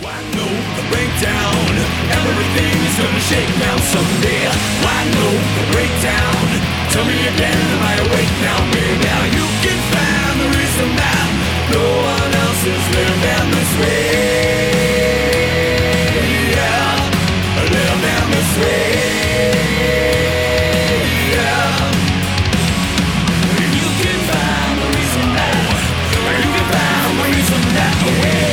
I know the breakdown. Everything is gonna shake down someday. I know the breakdown. Tell me again, am I awake now? Maybe now you can find the reason that no one else is living this way. Yeah, living this way. Yeah, you can find the reason that. You can find the reason that way.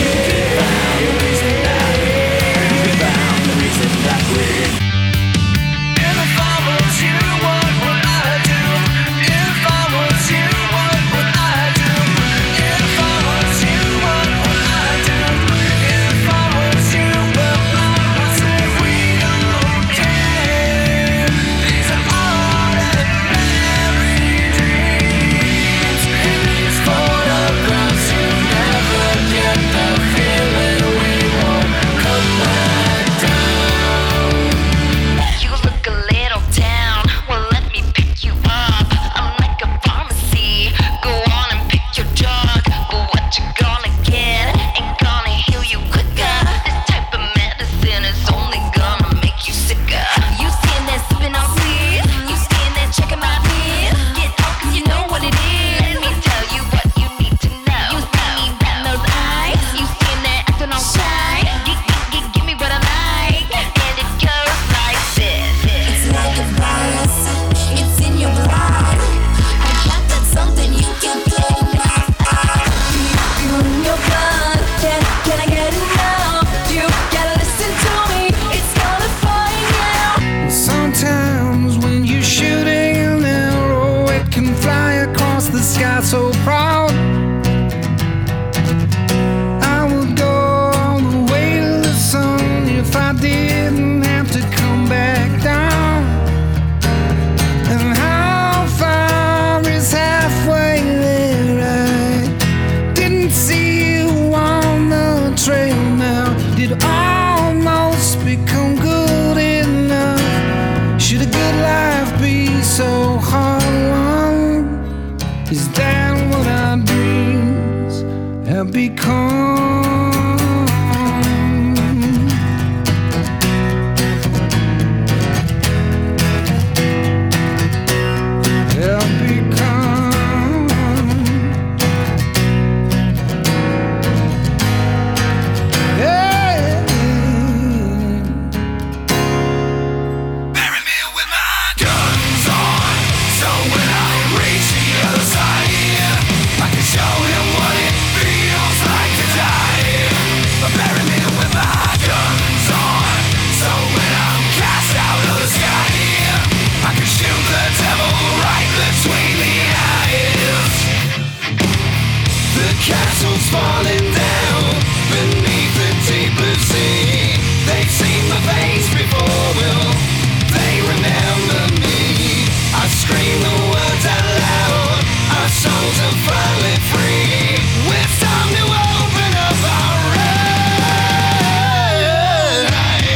So proud, I would go all the way to the sun if I didn't have to come back down. And how far is halfway there? I didn't see you on the trail now. Did almost become good enough? Should a good life be so hard won? Is that what our dreams have become? Have become. Yeah. Bury me with my guns on, so when I reach the other side, I can show him what it feels like to die. Bury me with my guns on, so when I'm cast out of the sky, I can shoot the devil right between the eyes. The castle's falling down beneath the deep blue sea. They've seen my face before, will they remember me? I scream the words out loud, our souls are finally free. It's time to open up our eyes.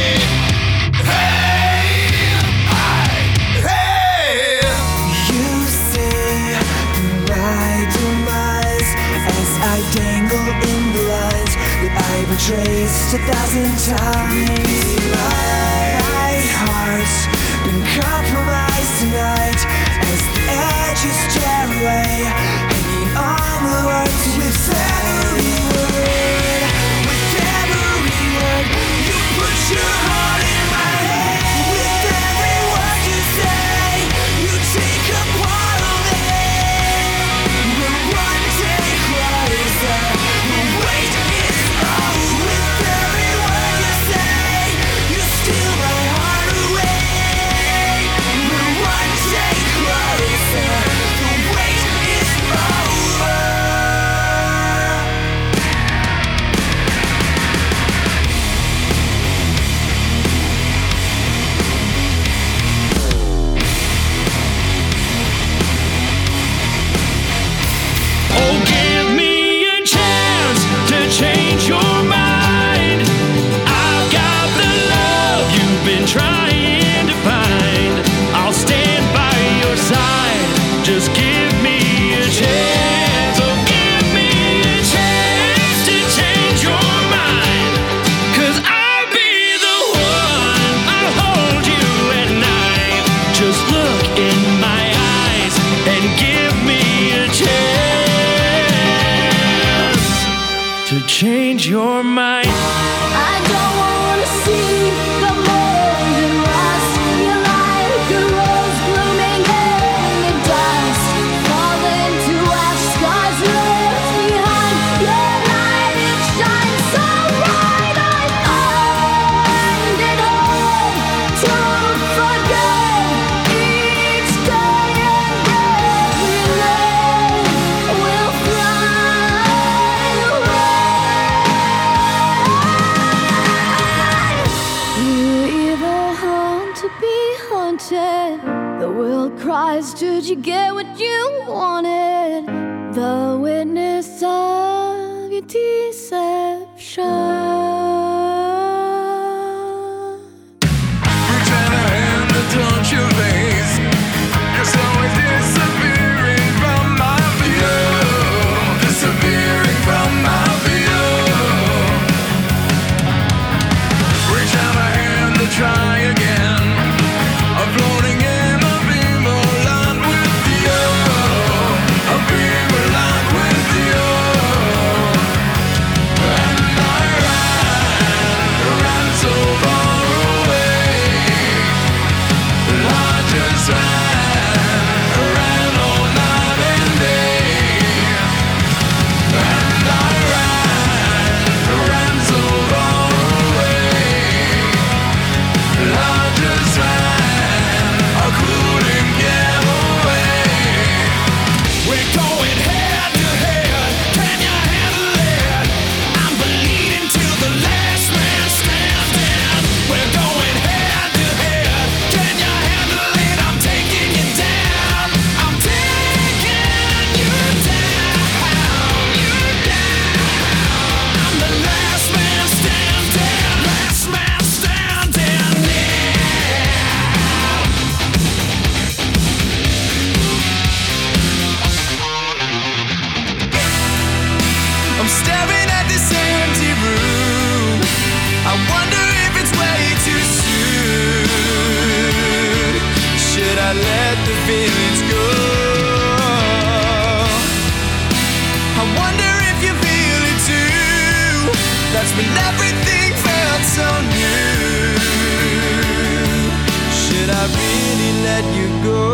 Hey. You see my demise as I dangle in the lies that I betrayed 1,000 times. My heart's been compromised tonight as the edges tear away, hanging on the words with every word. With every word, you put your heart in my head. With every word you say, you take a part of it. We're one day closer, the wait is over. With every word you say, you steal my heart away. We're one day closer, the wait is over. mine. I don't wanna see the mold and rust. You're like a rose blooming in the dust, falling to ash, scars left behind. Your light, it shines so bright. I find it hard to forget each day and every day will fly away. You're either haunted to be haunted. The world cries, did you get what you wanted? The witness of your deception. Reach out a hand to touch your face. You're slowly disappearing from my view. Disappearing from my view. Reach out a hand to try again. I'm floating in a beam aligned with you. A beam aligned with you. And I ran so far away. I just ran all night and day. And I ran so far away. I just ran, I couldn't get away. We're going head to head, can you handle it? I'm bleeding till the last man standing. We're going head to head, can you handle it? I'm taking you down, I'm taking you down, you down. I'm the last man standing, last man standing now. I'm staring at this empty room. I wonder if it's way too soon. Should I let the feelings go? I wonder if you feel it too. That's when everything felt so new. Should I really let you go?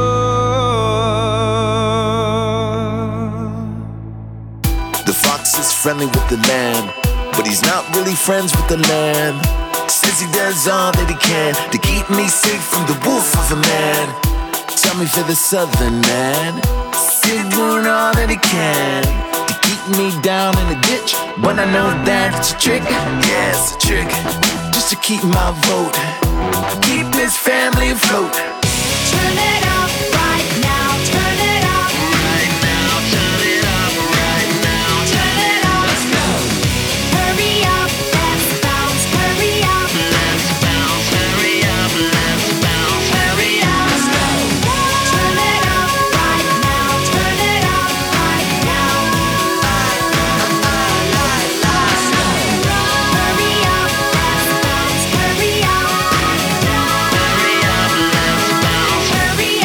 The fox is friendly with the lamb, but he's not really friends with the lamb. Says he does all that he can to keep me safe from the wolf of a man. Tell me for the southern man, still doing all that he can to keep me down in the ditch. But I know that it's a trick, yeah, it's a trick, just to keep my vote, keep his family afloat. Turn it up right now, turn it up right now, turn it up right now, turn it up. Let's go. Hurry up, let's bounce, hurry up, let's bounce, hurry up, let's bounce, hurry up. Let's go. Turn it up right now, turn it up right now. Let's go. Hurry up, let's bounce, hurry up, hurry up, let's bounce, hurry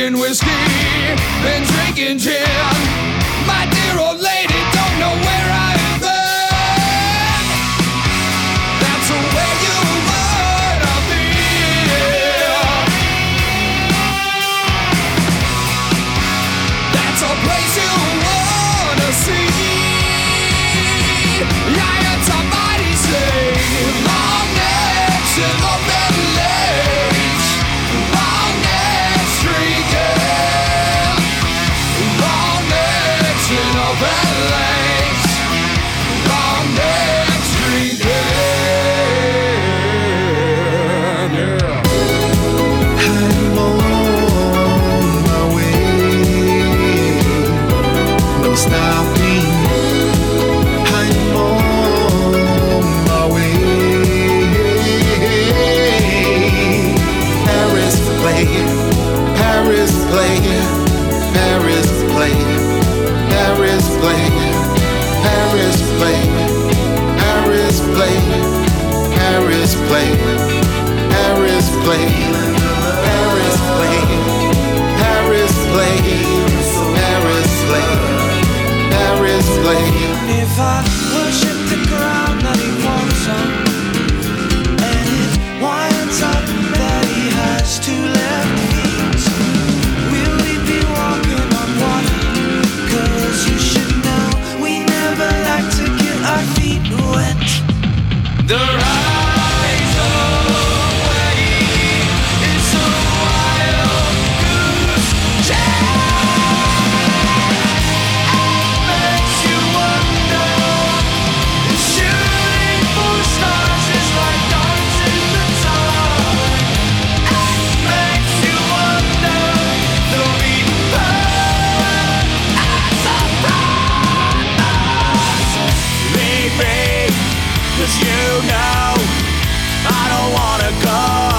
drinking whiskey, been drinking gin. My dear old lady don't know where I've been. That's where you wanna be. That's a place you wanna see. I heard somebody say long necks and open legs, long necks drinking, long necks and open legs, long necks drinking. Yeah. I'm on my way. No stopping. I'm on my way. Paris play, Paris play, Paris play, Paris play, Paris play, Paris play, Paris play, Paris play, Paris play, Paris play, Paris play, Paris play. If I worship the ground that he walks on, and it winds up that he has two left feet, will we be walking on water? 'Cause you should know we never like to get our feet wet. The rise away is a wild goose chase. Makes you wonder if shooting for stars is like dancing the dark. Makes you wonder if they'll be burned as a promise. Leave me, 'cause you know I don't wanna go.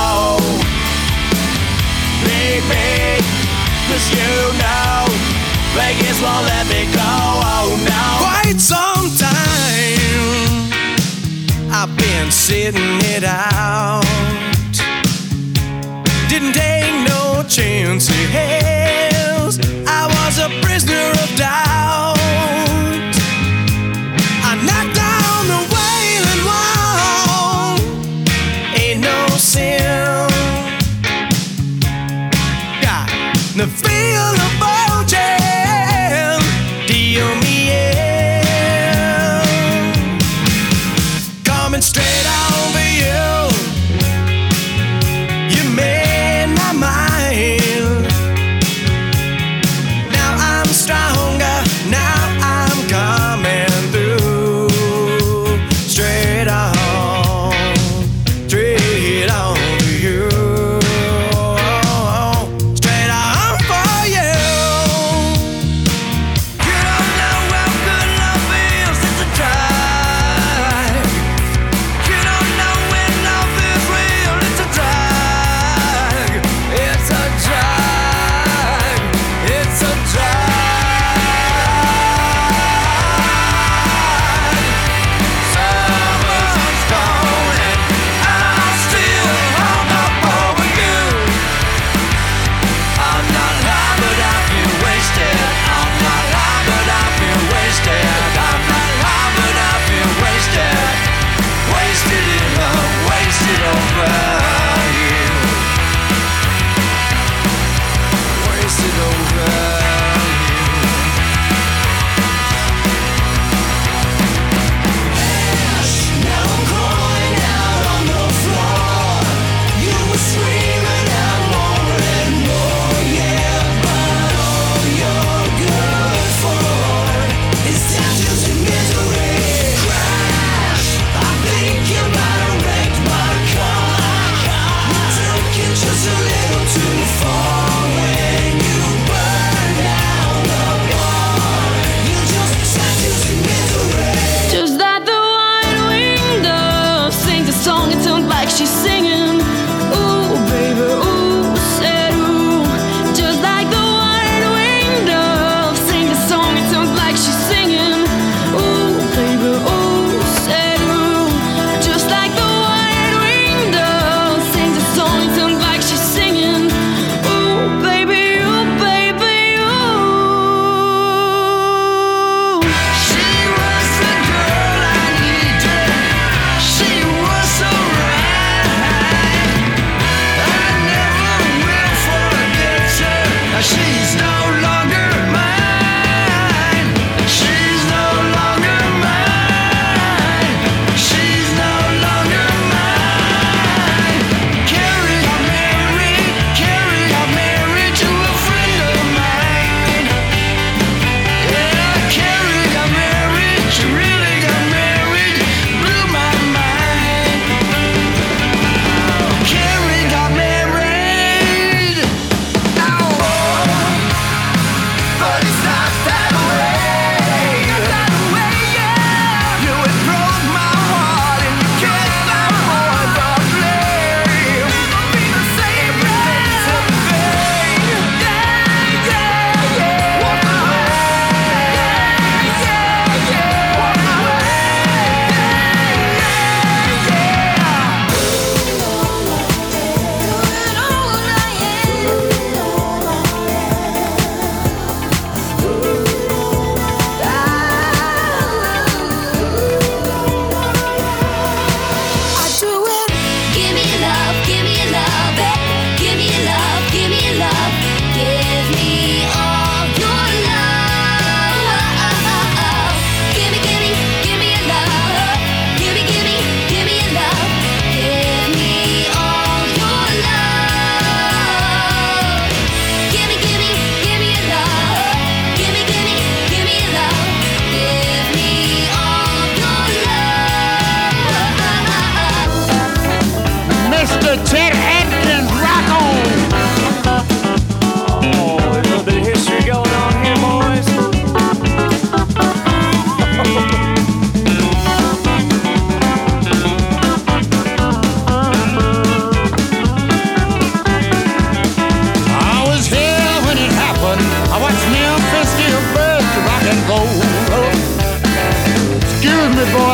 Leave me, 'cause you know Vegas won't let me go. Oh no. Quite some time I've been sitting it out. Didn't take no chances. I was a prisoner of doubt. I knocked down the Wailing Wall. Ain't no sin. Got the feel of bulging. Deal me in. Coming straight over you. You made my mind. Now I'm stronger. Now I'm coming through. Straight on to you. Straight on for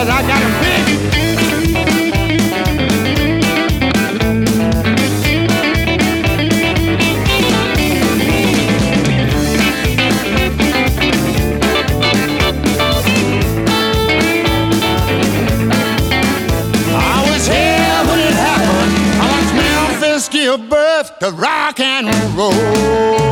'cause I got a big. I was here when it happened. I was Memphis, give birth to rock and roll.